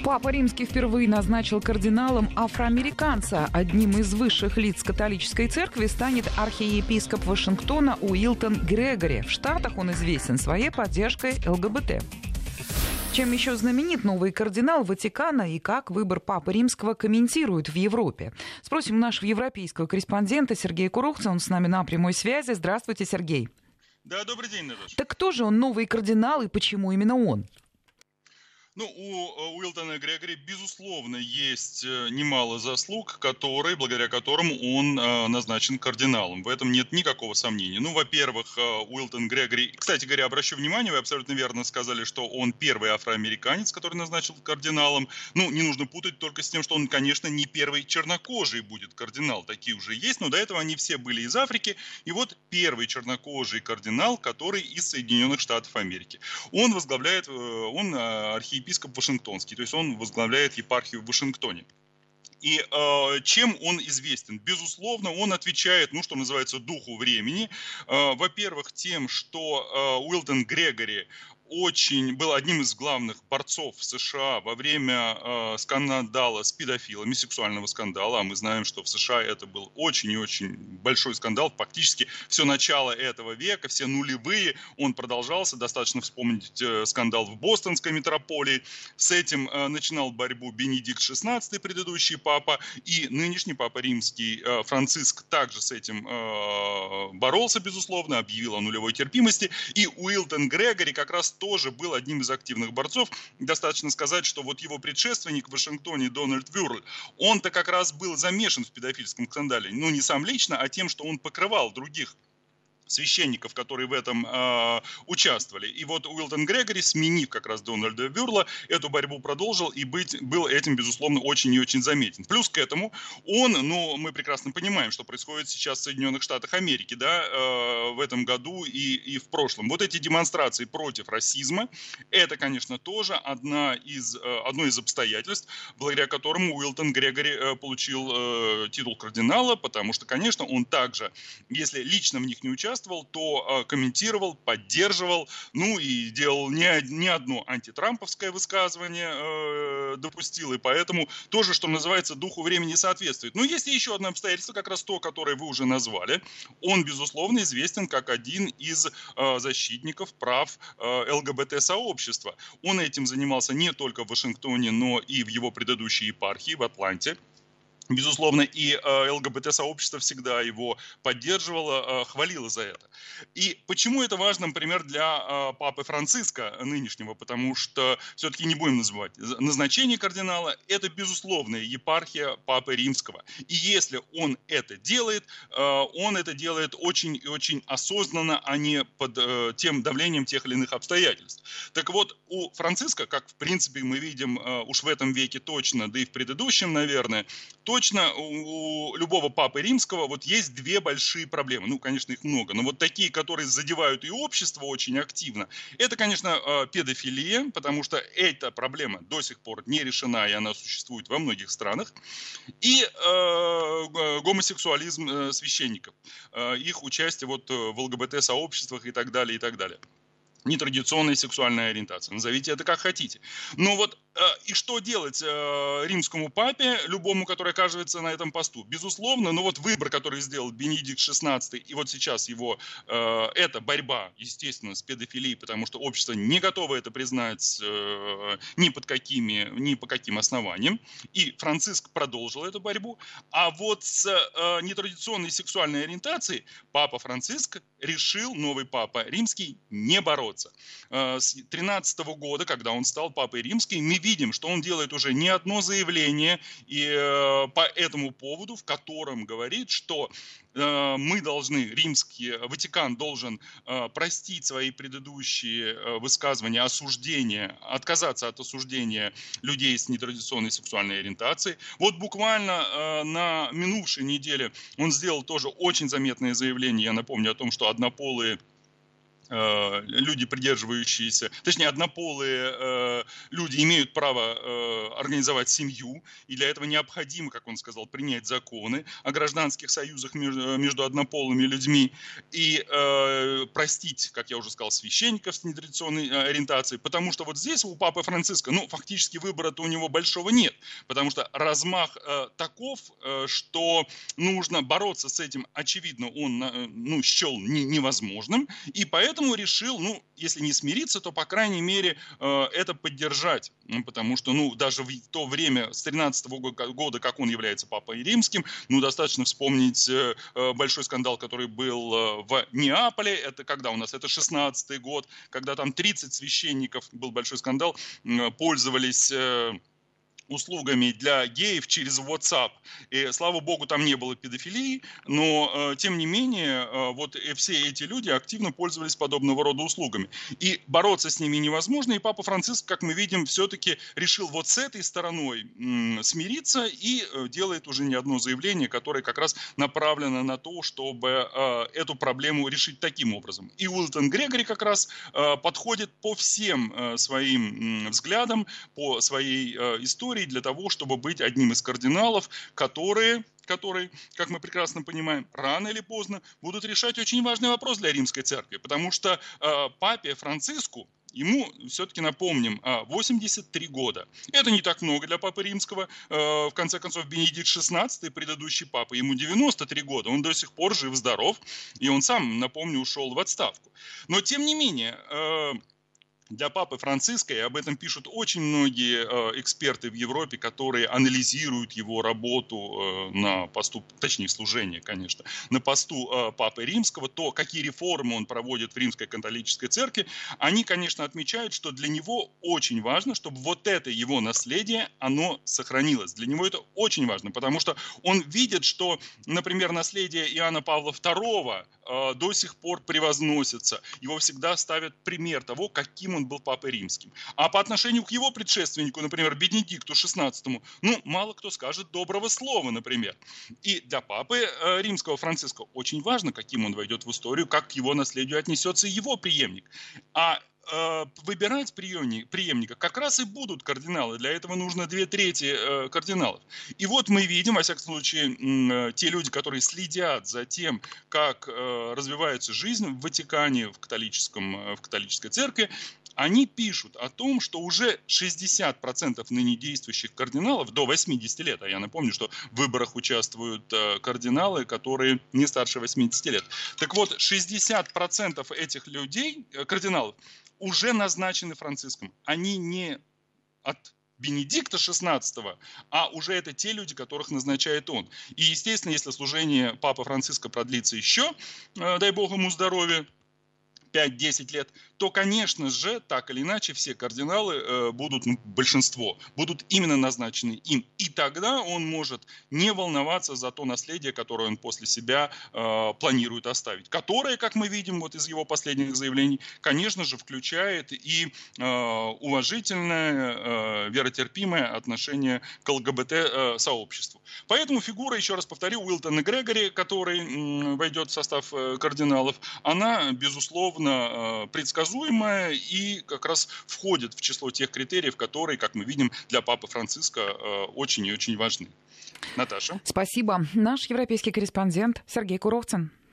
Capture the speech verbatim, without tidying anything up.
Папа Римский впервые назначил кардиналом афроамериканца. Одним из высших лиц католической церкви станет архиепископ Вашингтона Уилтон Грегори. В Штатах он известен своей поддержкой ЛГБТ. Чем еще знаменит новый кардинал Ватикана и как выбор Папы Римского комментируют в Европе? Спросим нашего европейского корреспондента Сергея Курухца. Он с нами на прямой связи. Здравствуйте, Сергей. Да, добрый день, Наташа. Так кто же он, новый кардинал, и почему именно он? Ну, у Уилтона Грегори, безусловно, есть немало заслуг, которые, благодаря которым он э, назначен кардиналом. В этом нет никакого сомнения. Ну, во-первых, Уилтон Грегори... Кстати говоря, обращу внимание, вы абсолютно верно сказали, что он первый афроамериканец, который назначил кардиналом. Ну, не нужно путать только с тем, что он, конечно, не первый чернокожий будет кардинал. Такие уже есть, но до этого они все были из Африки. И вот первый чернокожий кардинал, который из Соединенных Штатов Америки. Он возглавляет... Он архиепископ епископ Вашингтонский, то есть он возглавляет епархию в Вашингтоне. И э, чем он известен? Безусловно, он отвечает, ну, что называется, духу времени. Э, во-первых, тем, что э, Уилтон Грегори очень был одним из главных борцов в США во время э, скандала с педофилами, сексуального скандала. А мы знаем, что в США это был очень и очень большой скандал. Фактически все начало этого века, все нулевые, он продолжался. Достаточно вспомнить э, скандал в бостонской метрополии. С этим э, начинал борьбу Бенедикт шестнадцатый, предыдущий папа, и нынешний папа римский э, Франциск также с этим э, боролся, безусловно, объявил о нулевой терпимости. И Уилтон Грегори как раз тоже был одним из активных борцов. Достаточно сказать, что вот его предшественник в Вашингтоне Дональд Вюрль, он-то как раз был замешан в педофильском скандале. Ну, не сам лично, а тем, что он покрывал других священников, которые в этом э, участвовали. И вот Уилтон Грегори, сменив как раз Дональда Вюрла, эту борьбу продолжил и быть, был этим, безусловно, очень и очень заметен. Плюс к этому он, ну, мы прекрасно понимаем, что происходит сейчас в Соединенных Штатах Америки, да, э, в этом году и, и в прошлом. Вот эти демонстрации против расизма, это, конечно, тоже одна из, э, одно из обстоятельств, благодаря которому Уилтон Грегори э, получил э, титул кардинала, потому что, конечно, он также, если лично в них не участвовал, то э, комментировал, поддерживал, ну и делал не, не одно антитрамповское высказывание э, допустил, и поэтому тоже, что называется, духу времени соответствует. Но есть и еще одно обстоятельство, как раз то, которое вы уже назвали. Он, безусловно, известен как один из э, защитников прав э, ЛГБТ-сообщества. Он этим занимался не только в Вашингтоне, но и в его предыдущей епархии, в Атланте. Безусловно, и э, ЛГБТ-сообщество всегда его поддерживало, э, хвалило за это. И почему это важно, например, для э, папы Франциска нынешнего? Потому что, все-таки не будем называть, назначение кардинала – это безусловная епархия папы Римского. И если он это делает, э, он это делает очень и очень осознанно, а не под э, тем давлением тех или иных обстоятельств. Так вот, у Франциска, как в принципе мы видим э, уж в этом веке точно, да и в предыдущем, наверное, то Точно у любого папы римского вот есть две большие проблемы. Ну, конечно, их много, но вот такие, которые задевают и общество очень активно. Это, конечно, педофилия, потому что эта проблема до сих пор не решена, и она существует во многих странах. И э, гомосексуализм священников, э, их участие вот в ЛГБТ-сообществах и так далее, и так далее. Нетрадиционная сексуальная ориентация. Назовите это как хотите. Но вот э, и что делать э, римскому папе, любому, который оказывается на этом посту? Безусловно, но вот выбор, который сделал Бенедикт шестнадцатый, и вот сейчас его, э, это борьба, естественно, с педофилией, потому что общество не готово это признать э, ни, под какими, ни по каким основаниям. И Франциск продолжил эту борьбу. А вот с э, нетрадиционной сексуальной ориентацией папа Франциск решил, новый папа римский, не бороться. С тринадцатого года, когда он стал папой римским, мы видим, что он делает уже не одно заявление и по этому поводу, в котором говорит, что мы должны, римский Ватикан должен простить свои предыдущие высказывания, осуждения, отказаться от осуждения людей с нетрадиционной сексуальной ориентацией. Вот буквально на минувшей неделе он сделал тоже очень заметное заявление. Я напомню о том, что однополые люди, придерживающиеся, точнее, однополые э, люди имеют право э, организовать семью, и для этого необходимо, как он сказал, принять законы о гражданских союзах между, между однополыми людьми и э, простить, как я уже сказал, священников с нетрадиционной ориентацией, потому что вот здесь у Папы Франциска, ну, фактически выбора-то у него большого нет, потому что размах э, таков, э, что нужно бороться с этим, очевидно, он, э, ну, счел не, невозможным, и поэтому Поэтому решил, ну, если не смириться, то, по крайней мере, э, это поддержать. Ну, потому что, ну, даже в то время, с тринадцатого года, как он является Папой Римским, ну, достаточно вспомнить э, большой скандал, который был э, в Неаполе. Это когда у нас? Это шестнадцатый год, когда там тридцать священников, был большой скандал, э, пользовались... Э, услугами для геев через WhatsApp. И, слава богу, там не было педофилии, но, э, тем не менее, э, вот э, все эти люди активно пользовались подобного рода услугами. И бороться с ними невозможно, и Папа Франциск, как мы видим, все-таки решил вот с этой стороной м, смириться и э, делает уже не одно заявление, которое как раз направлено на то, чтобы э, эту проблему решить таким образом. И Уилтон Грегори как раз э, подходит по всем э, своим м, взглядам, по своей э, истории, для того, чтобы быть одним из кардиналов, которые, которые, как мы прекрасно понимаем, рано или поздно будут решать очень важный вопрос для Римской Церкви, потому что э, Папе Франциску, ему, все-таки напомним, восемьдесят три года. Это не так много для Папы Римского. В конце концов, Бенедикт шестнадцатый, предыдущий папа, ему девяносто три года. Он до сих пор жив-здоров, и он сам, напомню, ушел в отставку. Но, тем не менее... Для Папы Франциска, и об этом пишут очень многие э, эксперты в Европе, которые анализируют его работу э, на посту, точнее служение, конечно, на посту э, Папы Римского, то, какие реформы он проводит в Римской католической церкви, они, конечно, отмечают, что для него очень важно, чтобы вот это его наследие, оно сохранилось. Для него это очень важно, потому что он видит, что, например, наследие Иоанна Павла второго э, до сих пор превозносится. Его всегда ставят пример того, каким он был Папой Римским. А по отношению к его предшественнику, например, Бенедикту шестнадцатому, ну, мало кто скажет доброго слова, например. И для Папы э, Римского Франциска очень важно, каким он войдет в историю, как к его наследию отнесется его преемник. А э, выбирать преемник, преемника как раз и будут кардиналы. Для этого нужно две трети э, кардиналов. И вот мы видим, во всяком случае, э, те люди, которые следят за тем, как э, развивается жизнь в Ватикане, в, католическом, э, в католической церкви, они пишут о том, что уже шестьдесят процентов ныне действующих кардиналов до восьмидесяти лет, а я напомню, что в выборах участвуют кардиналы, которые не старше восьмидесяти лет. Так вот, шестьдесят процентов этих людей, кардиналов, уже назначены Франциском. Они не от Бенедикта шестнадцатого, а уже это те люди, которых назначает он. И, естественно, если служение Папы Франциска продлится еще, дай Бог ему здоровья, пять-десять лет, то, конечно же, так или иначе, все кардиналы э, будут, ну, большинство, будут именно назначены им. И тогда он может не волноваться за то наследие, которое он после себя э, планирует оставить. Которое, как мы видим вот из его последних заявлений, конечно же, включает и э, уважительное, э, веротерпимое отношение к ЛГБТ-сообществу. Поэтому фигура, еще раз повторю, Уилтона Грегори, который э, войдет в состав э, кардиналов, она, безусловно, предсказуемая и как раз входит в число тех критериев, которые, как мы видим, для Папы Франциска очень и очень важны. Наташа. Спасибо. Наш европейский корреспондент Сергей Куровцин.